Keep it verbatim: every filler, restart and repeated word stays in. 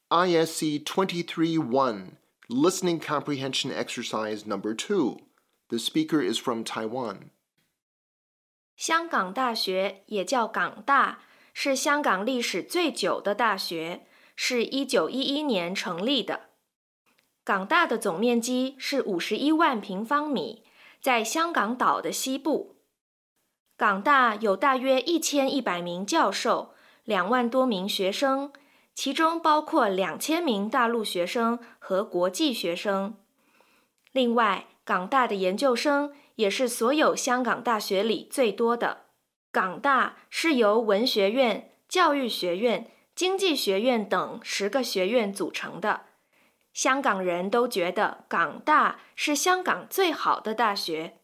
I S C twenty-three one, Listening Comprehension Exercise Number two. The speaker is from Taiwan. 香港大学也叫港大，是香港历史最久的大学，是一九一一年成立的。港大的总面积是五十一万平方米，在香港岛的西部。港大有大约一千一百名教授，两万多名学生，其中包括两千名大陆学生和国际学生。另外，港大的研究生也是所有香港大学里最多的。港大是由文学院、教育学院、经济学院等十个学院组成的。香港人都觉得港大是香港最好的大学。